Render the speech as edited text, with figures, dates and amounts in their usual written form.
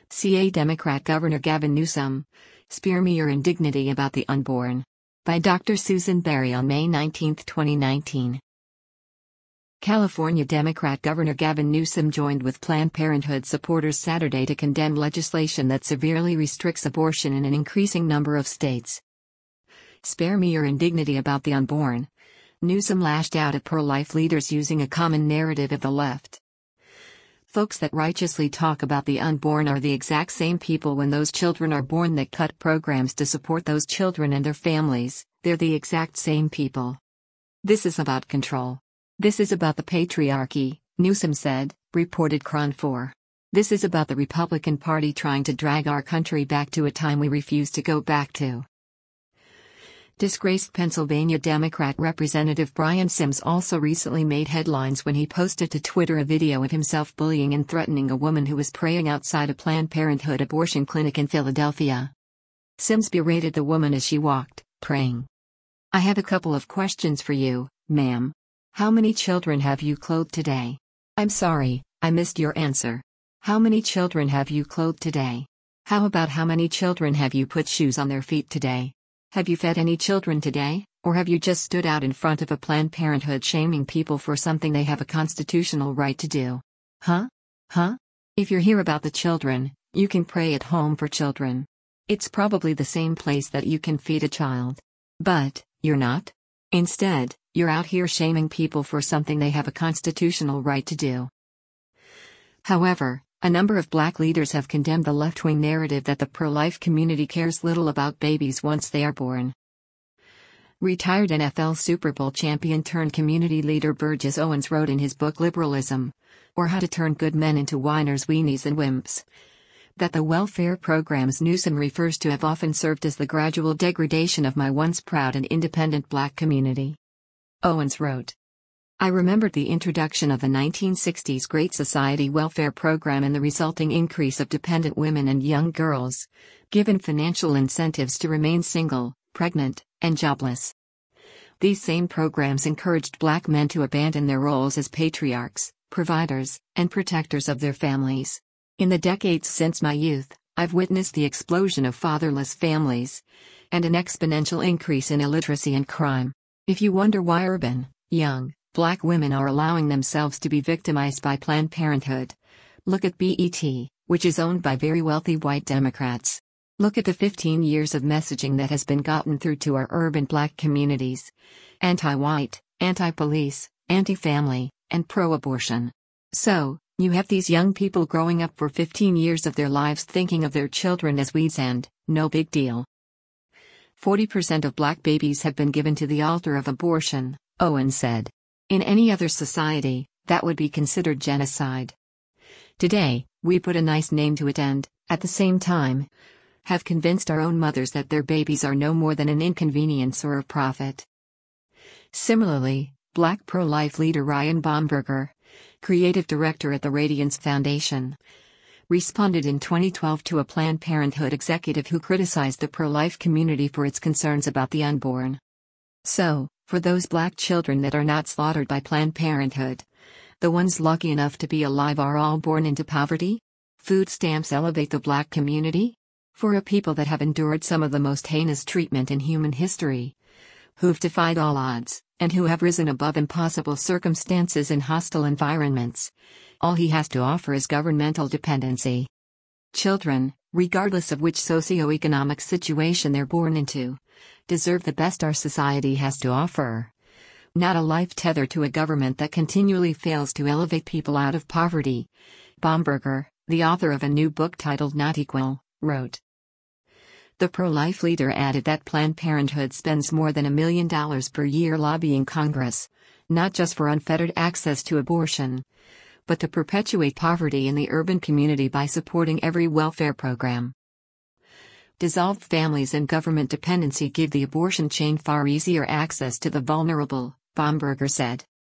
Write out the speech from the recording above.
CA Democrat Governor Gavin Newsom. Spare me your indignity about the unborn. By Dr. Susan Berry on May 19, 2019. California Democrat Governor Gavin Newsom joined with Planned Parenthood supporters Saturday to condemn legislation that severely restricts abortion in an increasing number of states. Spare me your indignity about the unborn. Newsom lashed out at pro-life leaders using a common narrative of the left. Folks that righteously talk about the unborn are the exact same people when those children are born that cut programs to support those children and their families. They're the exact same people. This is about control. This is about the patriarchy, Newsom said, reported KRON 4. This is about the Republican Party trying to drag our country back to a time we refuse to go back to. Disgraced Pennsylvania Democrat Representative Brian Sims also recently made headlines when he posted to Twitter a video of himself bullying and threatening a woman who was praying outside a Planned Parenthood abortion clinic in Philadelphia. Sims berated the woman as she walked, praying. "I have a couple of questions for you, ma'am. How many children have you clothed today? I'm sorry, I missed your answer. How many children have you clothed today? How about how many children have you put shoes on their feet today? Have you fed any children today, or have you just stood out in front of a Planned Parenthood shaming people for something they have a constitutional right to do? Huh? If you're here about the children, you can pray at home for children. It's probably the same place that you can feed a child. But, you're not? Instead, you're out here shaming people for something they have a constitutional right to do." However, a number of black leaders have condemned the left-wing narrative that the pro-life community cares little about babies once they are born. Retired NFL Super Bowl champion turned community leader Burgess Owens wrote in his book Liberalism, or How to Turn Good Men into Whiners, Weenies and Wimps, that the welfare programs Newsom refers to have often served as the gradual degradation of my once proud and independent black community. Owens wrote, "I remembered the introduction of the 1960s Great Society welfare program and the resulting increase of dependent women and young girls, given financial incentives to remain single, pregnant, and jobless. These same programs encouraged black men to abandon their roles as patriarchs, providers, and protectors of their families. In the decades since my youth, I've witnessed the explosion of fatherless families and an exponential increase in illiteracy and crime. If you wonder why urban, young, black women are allowing themselves to be victimized by Planned Parenthood, look at BET, which is owned by very wealthy white Democrats. Look at the 15 years of messaging that has been gotten through to our urban black communities. Anti-white, anti-police, anti-family, and pro-abortion. So, you have these young people growing up for 15 years of their lives thinking of their children as weeds and, no big deal. 40% of black babies have been given to the altar of abortion," Owens said. "In any other society, that would be considered genocide. Today, we put a nice name to it and, at the same time, have convinced our own mothers that their babies are no more than an inconvenience or a profit." Similarly, black pro-life leader Ryan Baumberger, creative director at the Radiance Foundation, responded in 2012 to a Planned Parenthood executive who criticized the pro-life community for its concerns about the unborn. So, for those black children that are not slaughtered by Planned Parenthood, the ones lucky enough to be alive are all born into poverty? Food stamps elevate the black community? For a people that have endured some of the most heinous treatment in human history, who've defied all odds, and who have risen above impossible circumstances in hostile environments, all he has to offer is governmental dependency. Children, regardless of which socioeconomic situation they're born into, deserve the best our society has to offer. Not a life tethered to a government that continually fails to elevate people out of poverty. Baumberger, the author of a new book titled Not Equal, wrote. The pro-life leader added that Planned Parenthood spends more than $1 million per year lobbying Congress, not just for unfettered access to abortion, but to perpetuate poverty in the urban community by supporting every welfare program. Dissolved families and government dependency give the abortion chain far easier access to the vulnerable, Baumberger said.